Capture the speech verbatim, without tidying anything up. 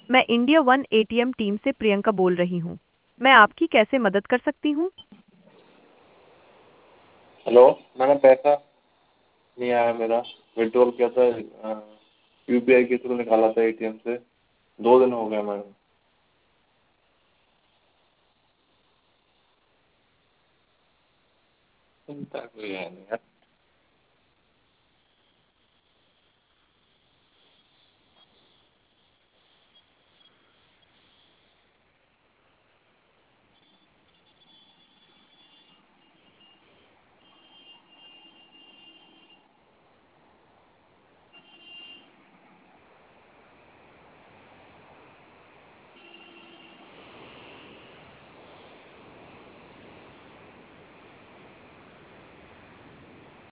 मैं India one ATM team से प्रियंका बोल रही हूँ। मैं आपकी कैसे मदद कर सकती हूँ? हेलो, मैंने पैसा नहीं आया मेरा। विड्रॉल किया था, यूपीआई के थ्रू निकाला था एटीएम से। दो दिन हो गया मैडम। चिंता कोई है नहीं यार।